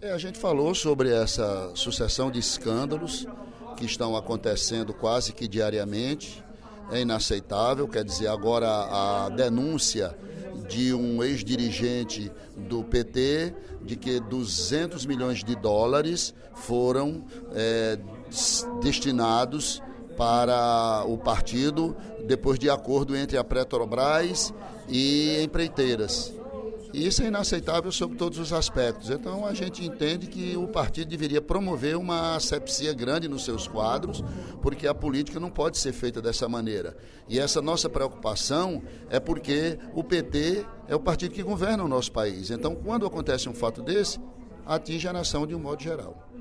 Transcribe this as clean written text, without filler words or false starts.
A gente falou sobre essa sucessão de escândalos que estão acontecendo quase que diariamente. É inaceitável, quer dizer, agora a denúncia de um ex-dirigente do PT de que 200 milhões de dólares foram destinados para o partido depois de acordo entre a Petrobras e empreiteiras. E isso é inaceitável sob todos os aspectos. Então, a gente entende que o partido deveria promover uma asepsia grande nos seus quadros, porque a política não pode ser feita dessa maneira. E essa nossa preocupação é porque o PT é o partido que governa o nosso país. Então, quando acontece um fato desse, atinge a nação de um modo geral.